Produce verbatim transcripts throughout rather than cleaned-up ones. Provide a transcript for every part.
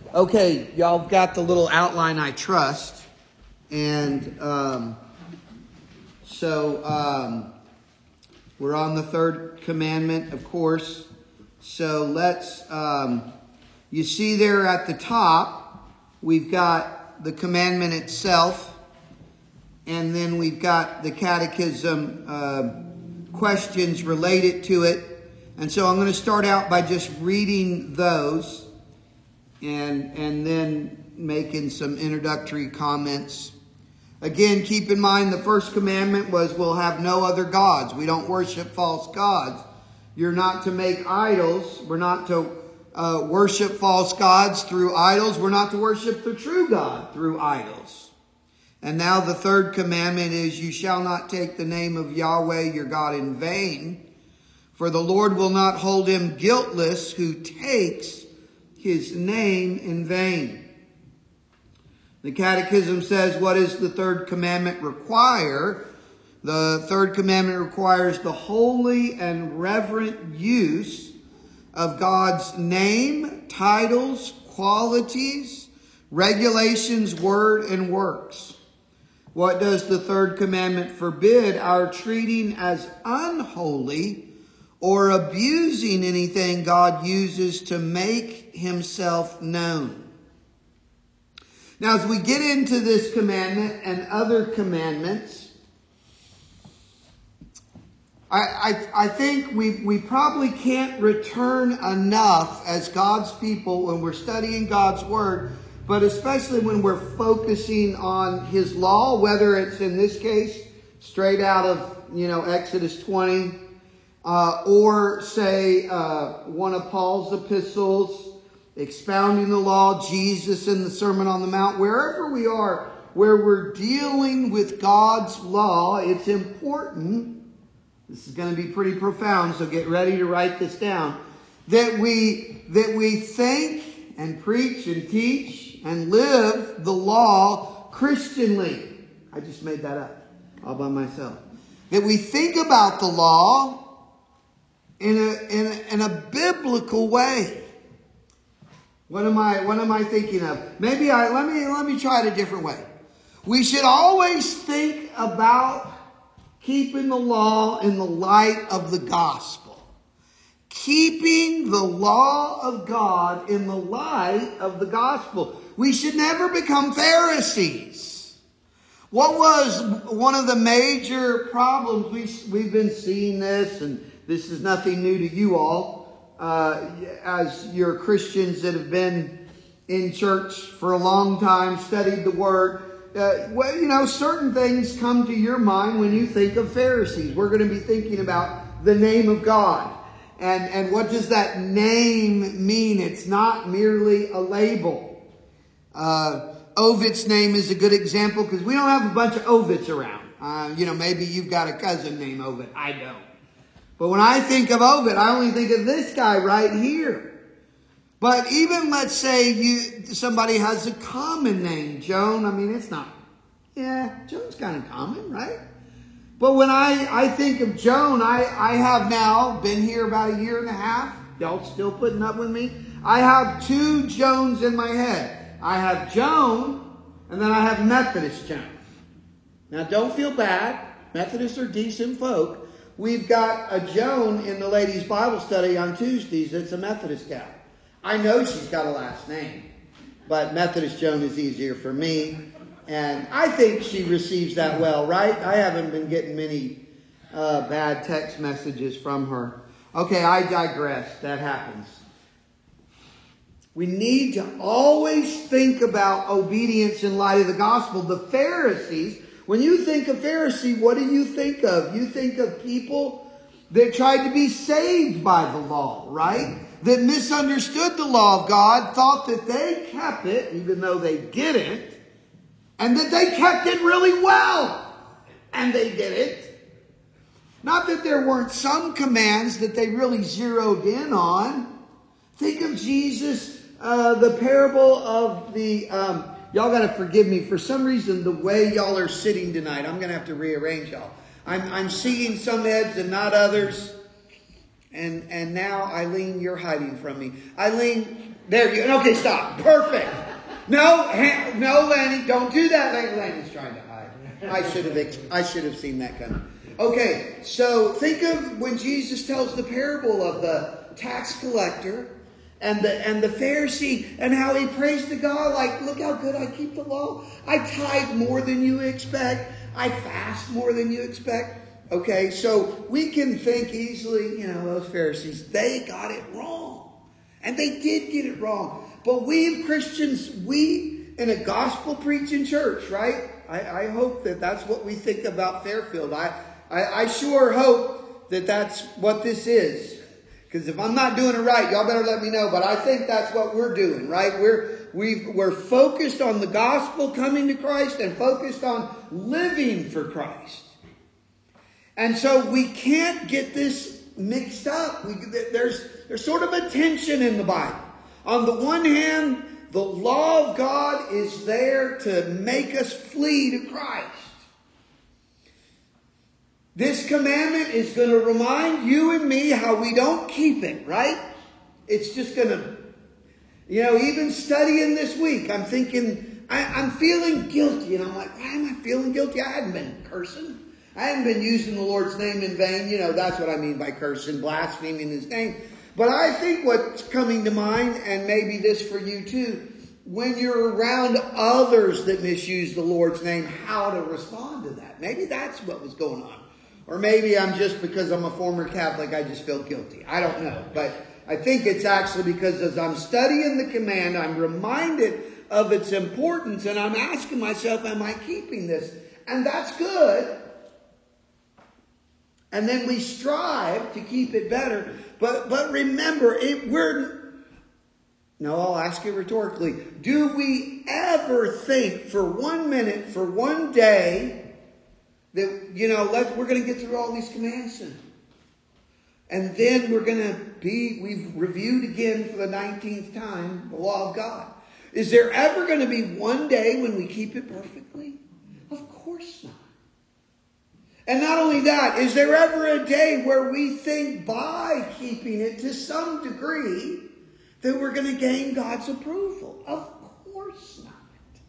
Okay, y'all got the little outline, I trust. And um, so um, we're on the third commandment, of course. So let's, um, you see there at the top, we've got the commandment itself. And then we've got the catechism uh, questions related to it. And so I'm going to start out by just reading those. And, and then making some introductory comments. Again, keep in mind the first commandment was we'll have no other gods. We don't worship false gods. You're not to make idols. We're not to uh, worship false gods through idols. We're not to worship the true God through idols. And now the third commandment is you shall not take the name of Yahweh your God in vain. For the Lord will not hold him guiltless who takes his name in vain. The Catechism says, what does the third commandment require? The third commandment requires the holy and reverent use of God's name, titles, qualities, regulations, word, and works. What does the third commandment forbid? Our treating as unholy or abusing anything God uses to make himself known. Now, as we get into this commandment and other commandments, I, I, I think we, we probably can't return enough as God's people when we're studying God's Word, but especially when we're focusing on His law, whether it's in this case straight out of, you know, Exodus twenty, Uh, or say uh, one of Paul's epistles, expounding the law, Jesus in the Sermon on the Mount, wherever we are, where we're dealing with God's law, it's important, this is going to be pretty profound, so get ready to write this down, that we, that we think and preach and teach and live the law Christianly. I just made that up all by myself. That we think about the law In a, in a in a biblical way. What am I what am I thinking of? Maybe I let me let me try it a different way. We should always think about keeping the law in the light of the gospel. Keeping the law of God in the light of the gospel. We should never become Pharisees. What was one of the major problems? We we've been seeing this, and this is nothing new to you all, uh, as you're Christians that have been in church for a long time, studied the Word. Uh, well, you know, certain things come to your mind when you think of Pharisees. We're going to be thinking about the name of God. And, and what does that name mean? It's not merely a label. Uh, Ovid's name is a good example because we don't have a bunch of Ovids around. Uh, you know, maybe you've got a cousin named Ovid. I don't. But when I think of Ovid, I only think of this guy right here. But even let's say you somebody has a common name, Joan. I mean, it's not, yeah, Joan's kind of common, right? But when I, I think of Joan, I, I have now been here about a year and a half. Y'all still putting up with me? I have two Joans in my head. I have Joan, and then I have Methodist Joan. Now, don't feel bad. Methodists are decent folk. We've got a Joan in the ladies' Bible study on Tuesdays that's a Methodist gal. I know she's got a last name, but Methodist Joan is easier for me. And I think she receives that well, right? I haven't been getting many uh, bad text messages from her. Okay, I digress. That happens. We need to always think about obedience in light of the gospel. The Pharisees, when you think of Pharisee, what do you think of? You think of people that tried to be saved by the law, right? That misunderstood the law of God, thought that they kept it, even though they didn't, and that they kept it really well, and they did it. Not that there weren't some commands that they really zeroed in on. Think of Jesus, uh, the parable of the... Um, Y'all got to forgive me. For some reason, the way y'all are sitting tonight, I'm going to have to rearrange y'all. I'm, I'm seeing some heads and not others. And, and now, Eileen, you're hiding from me. Eileen, There you go. Okay, stop. Perfect. No, ha- no, Lanny, don't do that. Lanny's trying to hide. I should have. Ex- I should have seen that coming. Okay, so think of when Jesus tells the parable of the tax collector and the and the Pharisee, and how he prays to God like, look how good I keep the law. I tithe more than you expect. I fast more than you expect. Okay, so we can think easily, you know, those Pharisees, they got it wrong. And they did get it wrong. But we Christians, we in a gospel preaching church, right? I, I hope that that's what we think about Fairfield. I, I, I sure hope that that's what this is. Because if I'm not doing it right, y'all better let me know. But I think that's what we're doing, right? We're we've, we're focused on the gospel, coming to Christ, and focused on living for Christ. And so we can't get this mixed up. We, there's, there's sort of a tension in the Bible. On the one hand, the law of God is there to make us flee to Christ. This commandment is going to remind you and me how we don't keep it, right? It's just going to, you know, even studying this week, I'm thinking, I, I'm feeling guilty. And I'm like, why am I feeling guilty? I hadn't been cursing. I hadn't been using the Lord's name in vain. You know, that's what I mean by cursing, blaspheming His name. But I think what's coming to mind, and maybe this for you too, when you're around others that misuse the Lord's name, how to respond to that. Maybe that's what was going on. Or maybe I'm just, because I'm a former Catholic, I just feel guilty. I don't know. But I think it's actually because as I'm studying the command, I'm reminded of its importance. And I'm asking myself, am I keeping this? And that's good. And then we strive to keep it better. But but remember, it, we're... No, I'll ask you rhetorically. Do we ever think for one minute, for one day, that, you know, let, we're going to get through all these commands soon. And then we're going to be, we've reviewed again for the nineteenth time, the law of God. Is there ever going to be one day when we keep it perfectly? Of course not. And not only that, is there ever a day where we think by keeping it to some degree that we're going to gain God's approval? Of course not.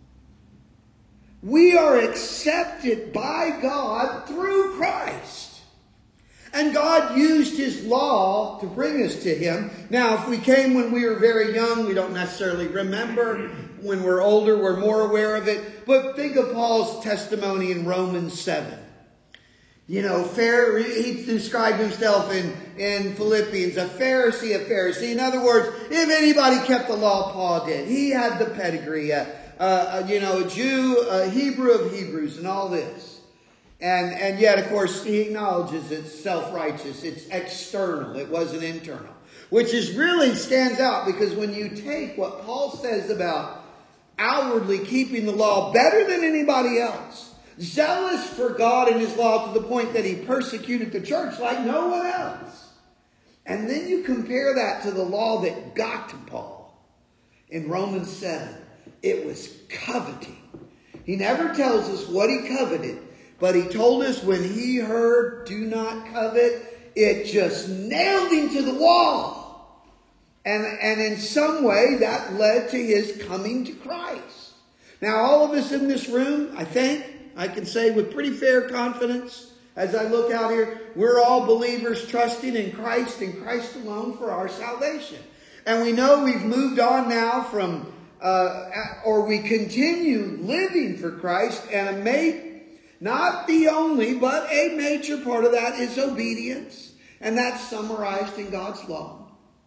We are accepted by God through Christ. And God used His law to bring us to Him. Now, if we came when we were very young, we don't necessarily remember. When we're older, we're more aware of it. But think of Paul's testimony in Romans seven. You know, he described himself in, in Philippians, a Pharisee, a Pharisee. In other words, if anybody kept the law, Paul did. He had the pedigree. Uh, Uh, you know, a Jew, a Hebrew of Hebrews, and all this. And and yet, of course, he acknowledges it's self-righteous. It's external. It wasn't internal. Which is really stands out, because when you take what Paul says about outwardly keeping the law better than anybody else, zealous for God and His law to the point that he persecuted the church like no one else. And then you compare that to the law that got to Paul in Romans seven. It was coveting. He never tells us what he coveted, but he told us when he heard, do not covet, it just nailed him to the wall. And, and in some way that led to his coming to Christ. Now all of us in this room, I think, I can say with pretty fair confidence, as I look out here, we're all believers trusting in Christ and Christ alone for our salvation. And we know we've moved on now from Uh, or we continue living for Christ, and a ma- not the only, but a major part of that is obedience, and that's summarized in God's law.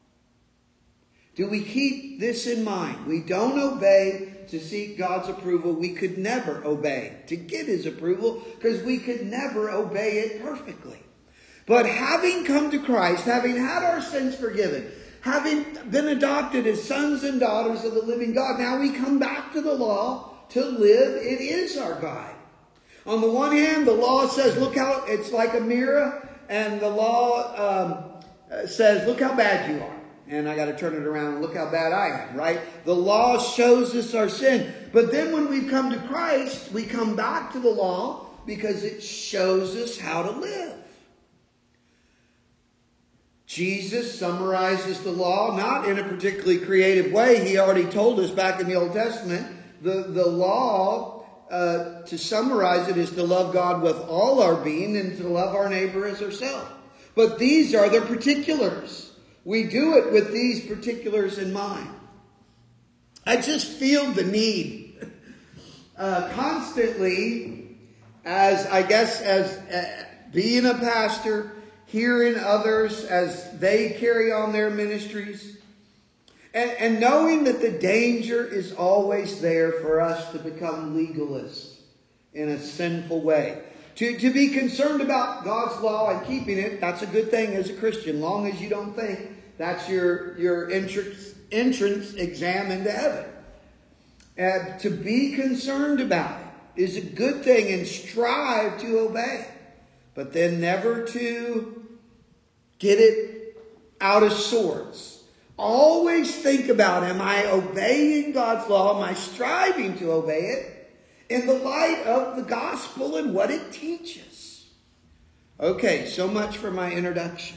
Do we keep this in mind? We don't obey to seek God's approval. We could never obey to get His approval, because we could never obey it perfectly. But having come to Christ, having had our sins forgiven, having been adopted as sons and daughters of the living God, now we come back to the law to live. It is our guide. On the one hand, the law says, look how, it's like a mirror, and the law um, says, look how bad you are. And I got to turn it around and look how bad I am, right? The law shows us our sin. But then when we come to Christ, we come back to the law because it shows us how to live. Jesus summarizes the law, not in a particularly creative way. He already told us back in the Old Testament, the, the law, uh, to summarize it, is to love God with all our being and to love our neighbor as ourselves. But these are the particulars. We do it with these particulars in mind. I just feel the need uh, constantly, as I guess as uh, being a pastor, hearing others as they carry on their ministries, and, and knowing that the danger is always there for us to become legalists in a sinful way. To, to be concerned about God's law and keeping it, that's a good thing as a Christian, long as you don't think that's your, your entrance, entrance exam into heaven. And to be concerned about it is a good thing and strive to obey. But then never to get it out of sorts. Always think about, am I obeying God's law? Am I striving to obey it in the light of the gospel and what it teaches? Okay, so much for my introduction.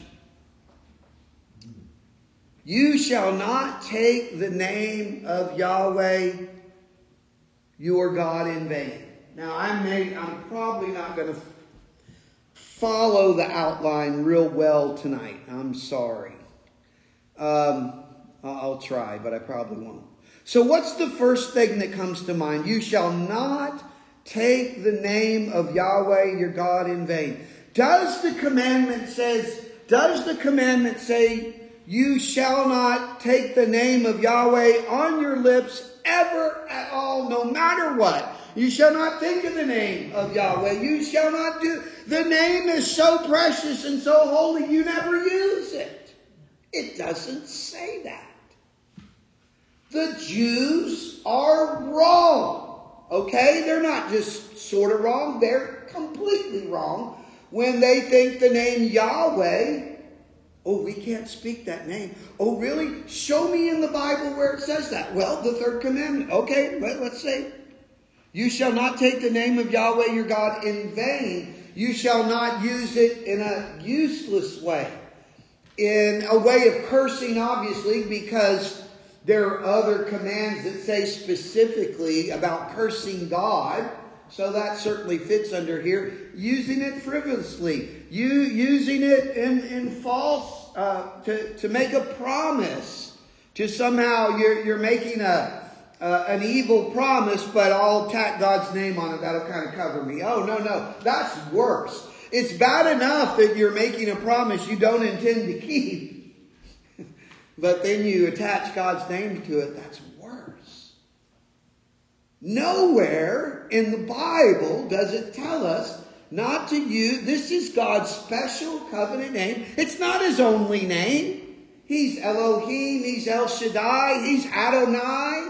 You shall not take the name of Yahweh your God in vain. Now, I may, I'm probably not going to follow the outline real well tonight. I'm sorry. Um, I'll try, but I probably won't. So what's the first thing that comes to mind? You shall not take the name of Yahweh your God in vain. Does the commandment says, does the commandment say, you shall not take the name of Yahweh on your lips ever at all, no matter what? You shall not think of the name of Yahweh. You shall not do. The name is so precious and so holy, you never use it. It doesn't say that. The Jews are wrong. Okay? They're not just sort of wrong. They're completely wrong when they think the name Yahweh, oh, we can't speak that name. Oh, really? Show me in the Bible where it says that. Well, the third commandment. Okay, let, let's say, you shall not take the name of Yahweh your God in vain. You shall not use it in a useless way. In a way of cursing, obviously, because there are other commands that say specifically about cursing God. So that certainly fits under here. Using it frivolously. You using it in, in false, uh, to, to make a promise. To somehow you're, you're making a, uh, an evil promise, but I'll tack God's name on it. That'll kind of cover me. Oh, no, no. That's worse. It's bad enough that you're making a promise you don't intend to keep. But then you attach God's name to it. That's worse. Nowhere in the Bible does it tell us not to use. This is God's special covenant name. It's not his only name. He's Elohim. He's El Shaddai. He's Adonai.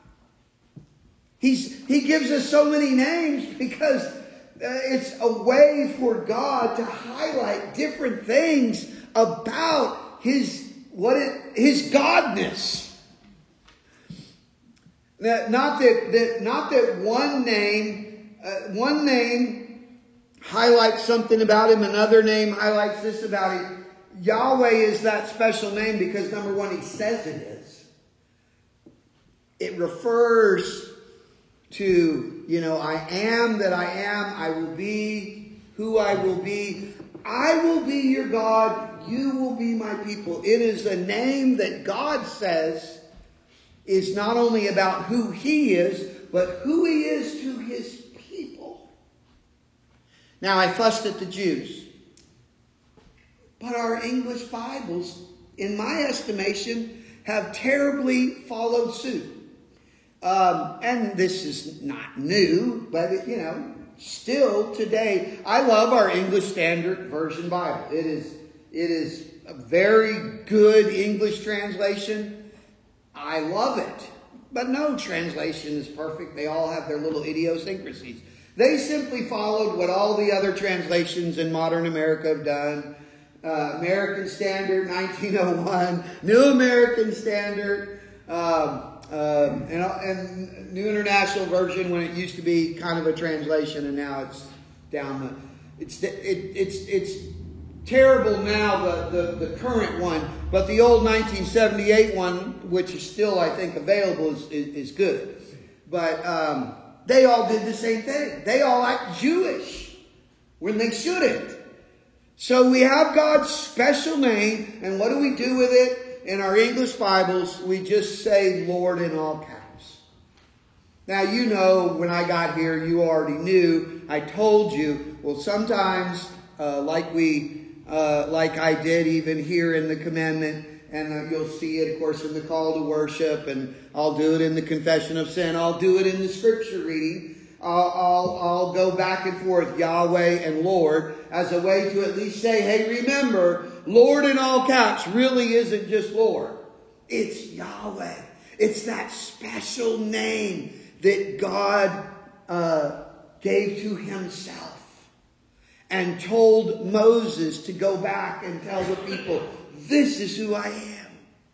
He's, he gives us so many names because uh, it's a way for God to highlight different things about his what it, his godness. That not that, that not that one name uh, one name highlights something about him, another name highlights this about him. Yahweh is that special name because number one, he says it is. It refers to, you know, I am that I am, I will be who I will be. I will be your God. You will be my people. It is a name that God says is not only about who he is, but who he is to his people. Now, I fussed at the Jews. But our English Bibles, in my estimation, have terribly followed suit. Um, and this is not new, but, it, you know, still today, I love our English Standard Version Bible. It is It is a very good English translation. I love it. But no translation is perfect. They all have their little idiosyncrasies. They simply followed what all the other translations in modern America have done. Uh, American Standard, nineteen oh one. New American Standard. Um, um, and, and New International Version when it used to be kind of a translation and now it's down the... It's, it, it's, it's terrible now, the, the, the current one, but the old nineteen seventy-eight one, which is still, I think, available, is, is, is good. But um, they all did the same thing. They all act Jewish when they shouldn't. So we have God's special name, and what do we do with it? In our English Bibles, we just say Lord in all caps. Now, you know, when I got here, you already knew. I told you, well, sometimes, uh, like we, uh, like I did even here in the commandment, and uh, you'll see it, of course, in the call to worship, and I'll do it in the confession of sin. I'll do it in the scripture reading. I'll, I'll, I'll go back and forth, Yahweh and Lord, as a way to at least say, hey, remember, Lord in all caps really isn't just Lord. It's Yahweh. It's that special name that God uh, gave to himself and told Moses to go back and tell the people, this is who I am.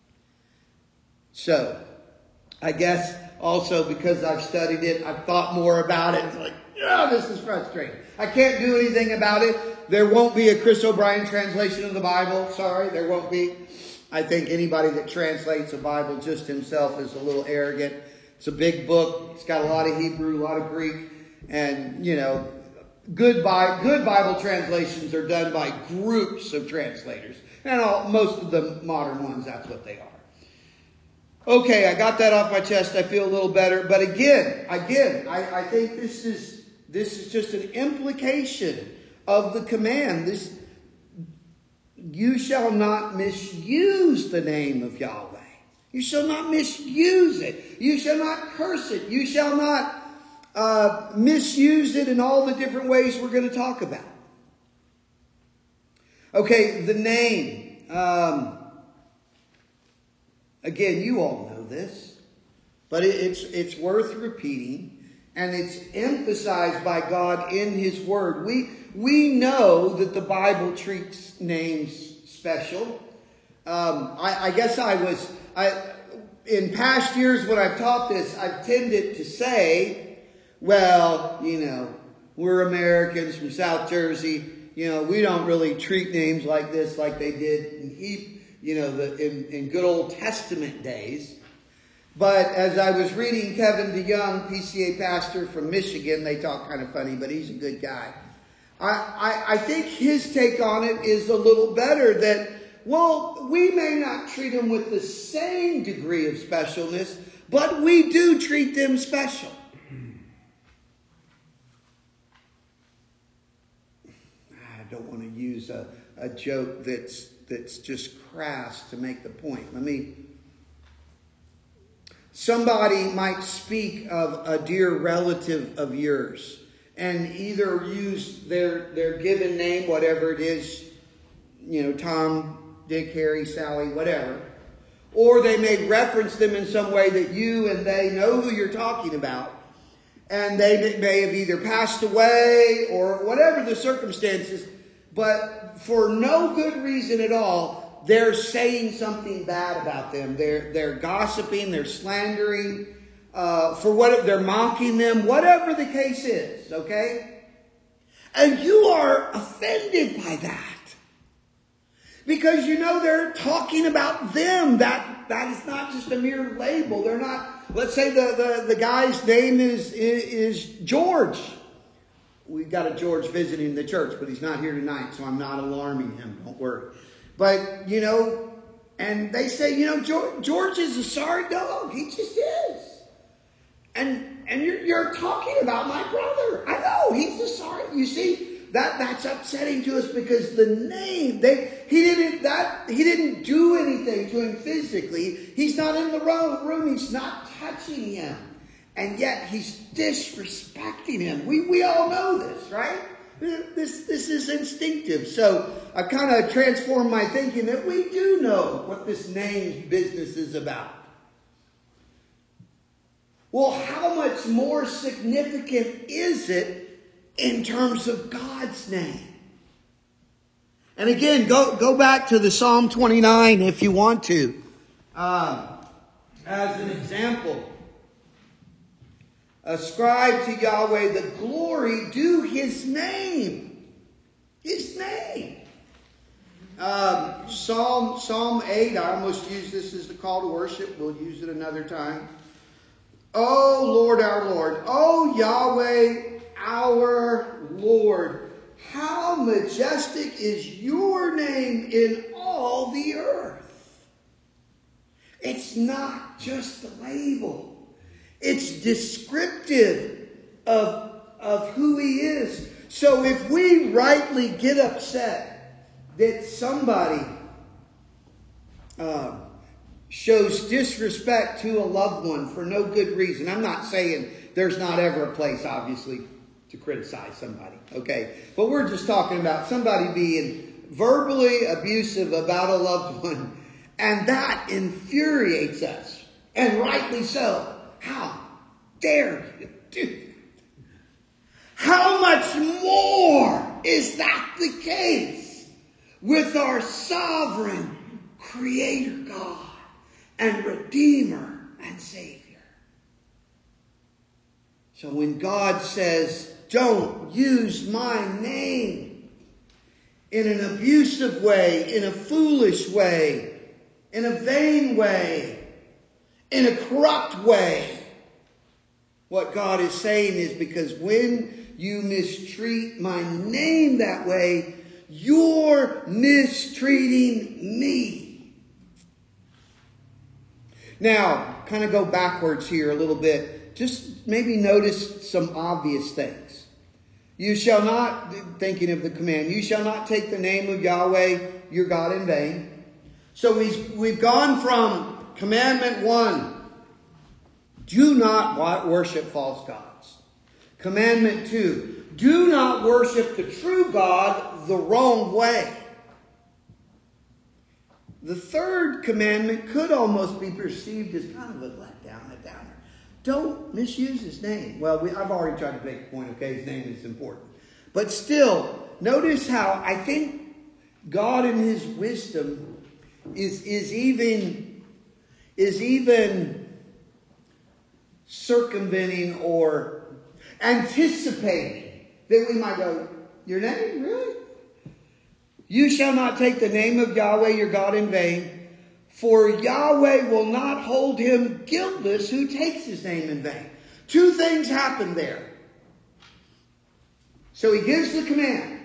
So, I guess also because I've studied it, I've thought more about it. It's like, yeah, this is frustrating. I can't do anything about it. There won't be a Chris O'Brien translation of the Bible. Sorry, there won't be. I think anybody that translates a Bible just himself is a little arrogant. It's a big book. It's got a lot of Hebrew, a lot of Greek. And, you know, good, Bi- good Bible translations are done by groups of translators. And all, most of the modern ones, that's what they are. Okay, I got that off my chest. I feel a little better. But again, again, I, I think this is this is just an implication of the command. This, you shall not misuse the name of Yahweh. You shall not misuse it. You shall not curse it. You shall not uh, misuse it in all the different ways we're going to talk about. Okay, the name. Um, Again, you all know this, but it's it's worth repeating, and it's emphasized by God in his word. We we know that the Bible treats names special. Um, I, I guess I was I in past years when I've taught this, I've tended to say, well, you know, we're Americans from South Jersey. You know, we don't really treat names like this like they did in Hebrew. You know, the, in, in good Old Testament days. But as I was reading Kevin DeYoung, P C A pastor from Michigan, they talk kind of funny, but he's a good guy. I, I, I think his take on it is a little better that, well, we may not treat them with the same degree of specialness, but we do treat them special. I don't want to use a, a joke that's that's just crass to make the point. Let me... Somebody might speak of a dear relative of yours and either use their, their given name, whatever it is, you know, Tom, Dick, Harry, Sally, whatever. Or they may reference them in some way that you and they know who you're talking about. And they may have either passed away or whatever the circumstances, but for no good reason at all, they're saying something bad about them. They're they're gossiping, they're slandering, uh, for what they're mocking them, whatever the case is, okay? And you are offended by that. Because you know they're talking about them. That that is not just a mere label. They're not, let's say the, the, the guy's name is, is, is George. We've got a George visiting the church, but he's not here tonight, so I'm not alarming him. Don't worry. But, you know, and they say, you know, George, George is a sorry dog. He just is. And and you're, you're talking about my brother. I know, he's a sorry. You see, that that's upsetting to us because the name, they he didn't that he didn't do anything to him physically. He's not in the room. He's not touching him. And yet he's disrespecting him. We we all know this, right? This this is instinctive. So I kind of transformed my thinking that we do know what this name business is about. Well, how much more significant is it in terms of God's name? And again, go go back to the Psalm twenty-nine if you want to, um, as an example. Ascribe to Yahweh the glory due his name. His name. Um, Psalm, Psalm eight, I almost use this as the call to worship. We'll use it another time. Oh Lord, our Lord. Oh Yahweh, our Lord. How majestic is your name in all the earth. It's not just a label. It's descriptive of, of who he is. So if we rightly get upset that somebody uh, shows disrespect to a loved one for no good reason. I'm not saying there's not ever a place, obviously, to criticize somebody, okay? But we're just talking about somebody being verbally abusive about a loved one, and that infuriates us, and rightly so. How dare you do that? How much more is that the case with our sovereign Creator God and Redeemer and Savior? So when God says, don't use my name in an abusive way, in a foolish way, in a vain way, in a corrupt way, what God is saying is, because when you mistreat my name that way, you're mistreating me. Now, kind of go backwards here a little bit. Just maybe notice some obvious things. You shall not, thinking of the command, you shall not take the name of Yahweh your God in vain. So we've, we've gone from commandment one, do not worship false gods. Commandment two, do not worship the true God the wrong way. The third commandment could almost be perceived as kind of a letdown, a downer. Don't misuse his name. Well, we, I've already tried to make a point, okay? His name is important. But still, notice how I think God in his wisdom is, is even, is even circumventing or anticipating that we might go, your name? Really? You shall not take the name of Yahweh your God in vain, for Yahweh will not hold him guiltless who takes his name in vain. Two things happen there. So he gives the command.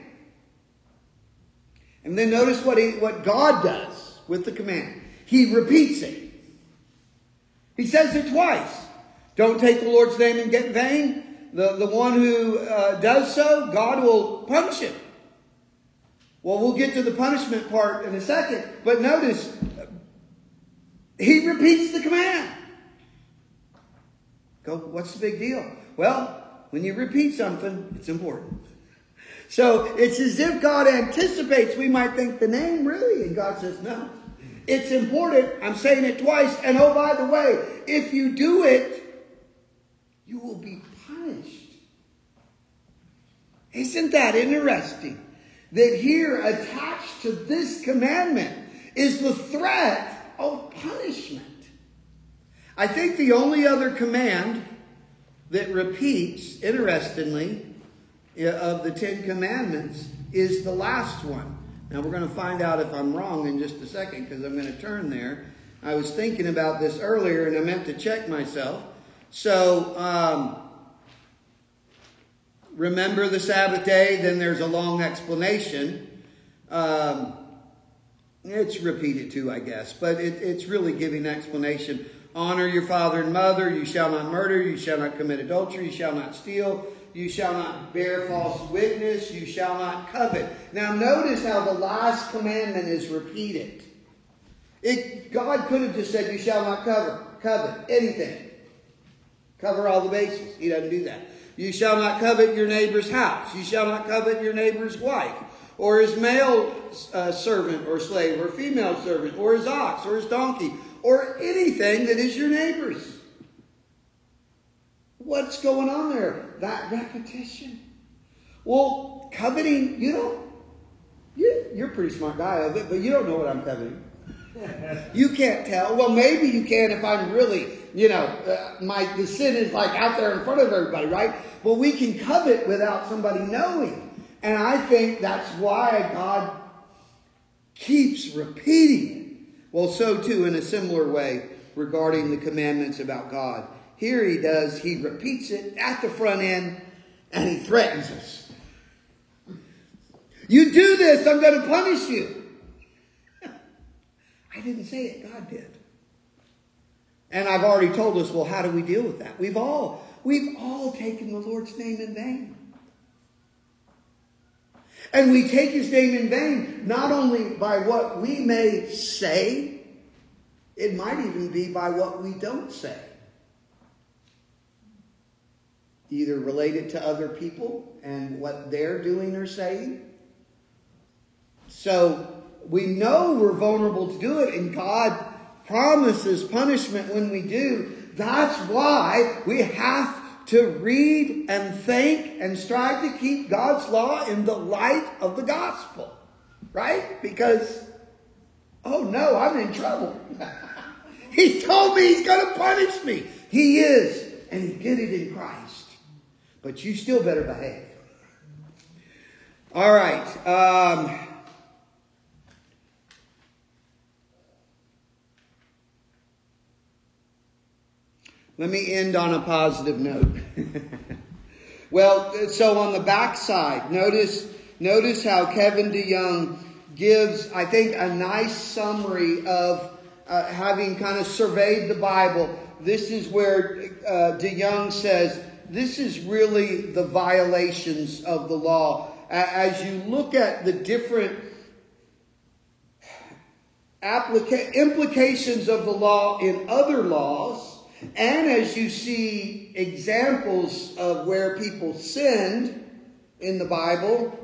And then notice what he, what God does with the command. He repeats it. He says it twice. Don't take the Lord's name in vain. The, the one who uh, does so, God will punish him. Well, we'll get to the punishment part in a second. But notice, he repeats the command. Go, what's the big deal? Well, when you repeat something, it's important. So it's as if God anticipates. We might think the name, really? And God says, no. It's important. I'm saying it twice. And oh, by the way, if you do it, you will be punished. Isn't that interesting? That here, attached to this commandment, is the threat of punishment. I think the only other command that repeats, interestingly, of the Ten Commandments is the last one. Now we're going to find out if I'm wrong in just a second, because I'm going to turn there. I was thinking about this earlier and I meant to check myself. So, um, remember the Sabbath day, then there's a long explanation. Um, it's repeated too, I guess, but it, it's really giving explanation. Honor your father and mother. You shall not murder. You shall not commit adultery. You shall not steal. You shall not bear false witness. You shall not covet. Now notice how the last commandment is repeated. It, God could have just said, you shall not covet, covet anything. Cover all the bases. He doesn't do that. You shall not covet your neighbor's house. You shall not covet your neighbor's wife, or his male uh, servant or slave, or female servant, or his ox, or his donkey, or anything that is your neighbor's. What's going on there? That repetition. Well, coveting, you don't, you, you're a pretty smart guy of it, but you don't know what I'm coveting. You can't tell. Well, maybe you can if I'm really, you know, uh, my the sin is like out there in front of everybody, right? But we can covet without somebody knowing. And I think that's why God keeps repeating it. Well, so too in a similar way regarding the commandments about God. Here he does, he repeats it at the front end and he threatens us. You do this, I'm going to punish you. I didn't say it, God did. And I've already told us, well, how do we deal with that? We've all, we've all taken the Lord's name in vain. And we take his name in vain, not only by what we may say, it might even be by what we don't say. Either related to other people and what they're doing or saying. So we know we're vulnerable to do it, and God promises punishment when we do. That's why we have to read and think and strive to keep God's law in the light of the gospel. Right? Because, oh no, I'm in trouble. He told me he's going to punish me. He is. And he did it in Christ. But you still better behave. All right. Um, let me end on a positive note. Well, so on the back side, notice, notice how Kevin DeYoung gives, I think, a nice summary of uh, having kind of surveyed the Bible. This is where uh, DeYoung says, this is really the violations of the law. As you look at the different applica- implications of the law in other laws, and as you see examples of where people sinned in the Bible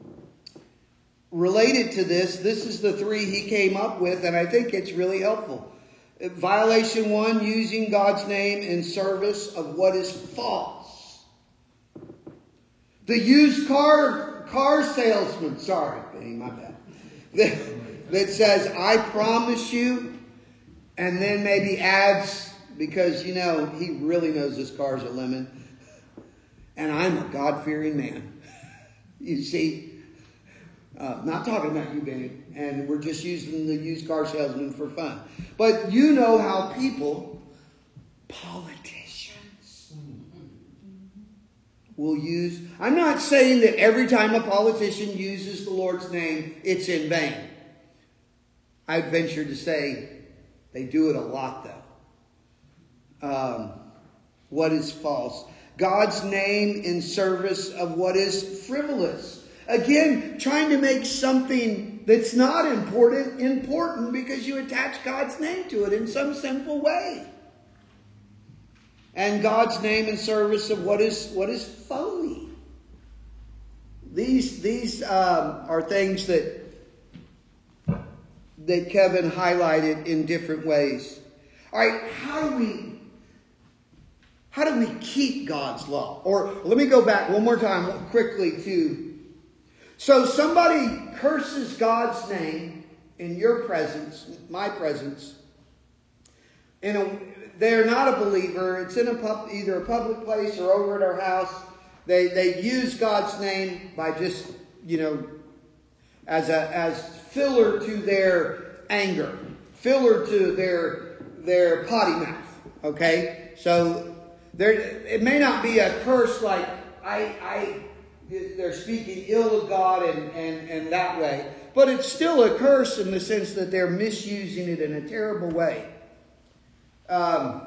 related to this, this is the three he came up with, and I think it's really helpful. Violation one, using God's name in service of what is false. The used car car salesman, sorry, Benny, my bad, that, that says, I promise you, and then maybe adds, because, you know, he really knows this car's a lemon, and I'm a God-fearing man. You see? Uh, not talking about you, Benny. And we're just using the used car salesman for fun. But you know how people, politicians, will use... I'm not saying that every time a politician uses the Lord's name, it's in vain. I'd venture to say they do it a lot, though. Um, what is false? God's name in service of what is frivolous. Again, trying to make something that's not important, important because you attach God's name to it in some sinful way. And God's name in service of what is what is phony. These these um, are things that that Kevin highlighted in different ways. All right, how do we how do we keep God's law? Or let me go back one more time quickly to. So somebody curses God's name in your presence, my presence. In a, they're not a believer. It's in a pub, either a public place or over at our house. They they use God's name by just, you know, as a as filler to their anger, filler to their their potty mouth. Okay, so there it may not be a curse like I I. They're speaking ill of God and, and, and that way. But it's still a curse in the sense that they're misusing it in a terrible way. Um,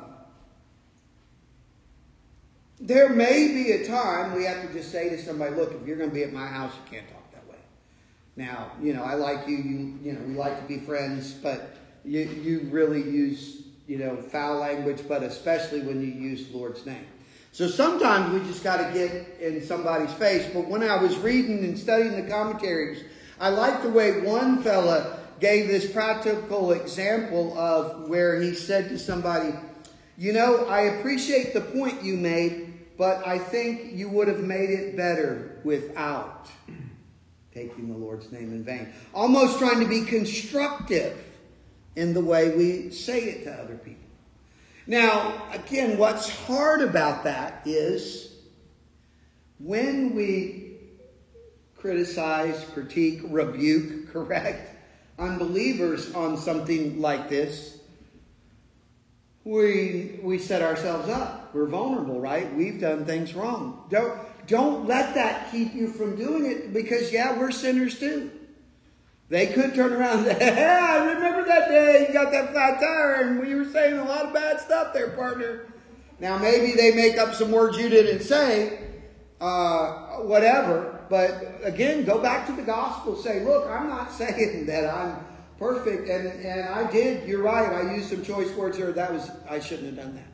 there may be a time we have to just say to somebody, look, if you're going to be at my house, you can't talk that way. Now, you know, I like you, you, you know, we like to be friends, but you, you really use, you know, foul language, but especially when you use the Lord's name. So sometimes we just got to get in somebody's face. But when I was reading and studying the commentaries, I liked the way one fella gave this practical example of where he said to somebody, you know, I appreciate the point you made, but I think you would have made it better without taking the Lord's name in vain. Almost trying to be constructive in the way we say it to other people. Now, again, what's hard about that is when we criticize, critique, rebuke, correct unbelievers on something like this, we we set ourselves up. We're vulnerable, right? We've done things wrong. Don't don't let that keep you from doing it, because yeah, we're sinners too. They could turn around and say, hey, I remember that day you got that flat tire and we were saying a lot of bad stuff there, partner. Now maybe they make up some words you didn't say, uh, whatever. But again, go back to the gospel. Say, look, I'm not saying that I'm perfect, and, and I did, you're right, I used some choice words here. That was, I shouldn't have done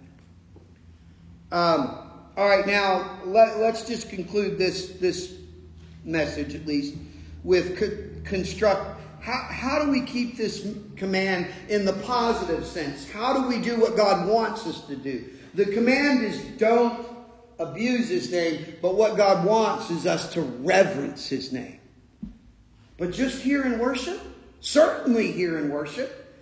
that. Um, all right, now let, let's just conclude this, this message, at least, with co- construct. How, how do we keep this command in the positive sense? How do we do what God wants us to do? The command is don't abuse His name, but what God wants is us to reverence His name. But just here in worship? Certainly here in worship.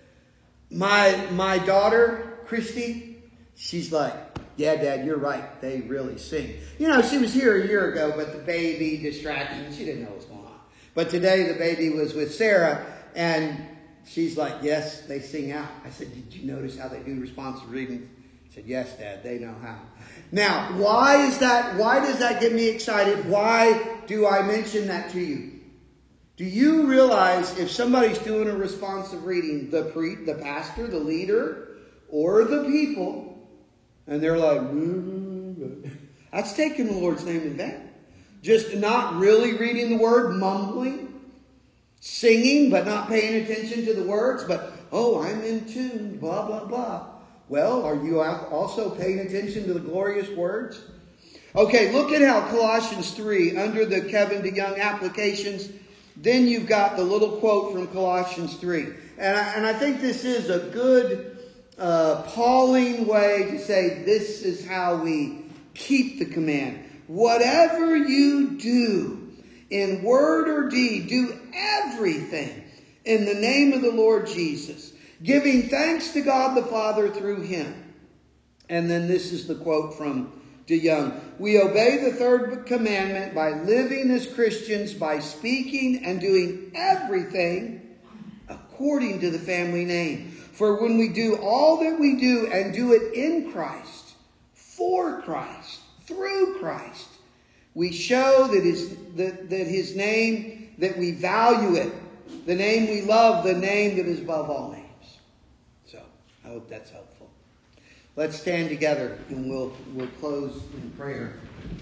My my daughter, Christy, she's like, yeah, Dad, you're right. They really sing. You know, she was here a year ago, but the baby distraction, she didn't know what was going on. But today the baby was with Sarah, and she's like, yes, they sing out. I said, did you notice how they do responsive readings? He said, yes, Dad, they know how. Now, why is that? Why does that get me excited? Why do I mention that to you? Do you realize if somebody's doing a responsive reading, the pre, the pastor, the leader, or the people, and they're like, mm-hmm, that's taking the Lord's name in vain. Just not really reading the word, mumbling, singing, but not paying attention to the words, but, oh, I'm in tune, blah, blah, blah. Well, are you also paying attention to the glorious words? Okay, look at how Colossians three, under the Kevin DeYoung applications, then you've got the little quote from Colossians three. And I, and I think this is a good uh, Pauline way to say this is how we keep the command. Whatever you do, in word or deed, do everything in the name of the Lord Jesus, giving thanks to God the Father through Him. And then this is the quote from DeYoung. We obey the third commandment by living as Christians, by speaking and doing everything according to the family name. For when we do all that we do and do it in Christ, for Christ, through Christ, we show that his, that, that his name, that we value it, the name we love, the name that is above all names. So, I hope that's helpful. Let's stand together and we'll, we'll close in prayer.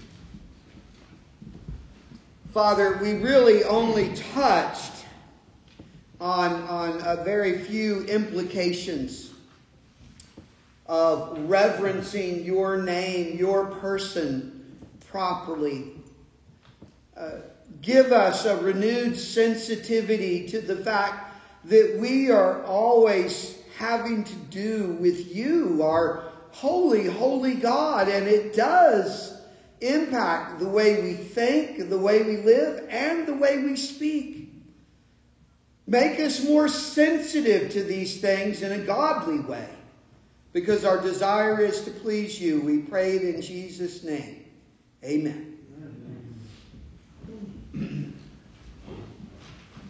Father, we really only touched on, on a very few implications of reverencing your name, your person properly. Uh, give us a renewed sensitivity to the fact that we are always having to do with you, our holy, holy God. And it does impact the way we think, the way we live, and the way we speak. Make us more sensitive to these things in a godly way, because our desire is to please you. We pray it in Jesus' name. Amen.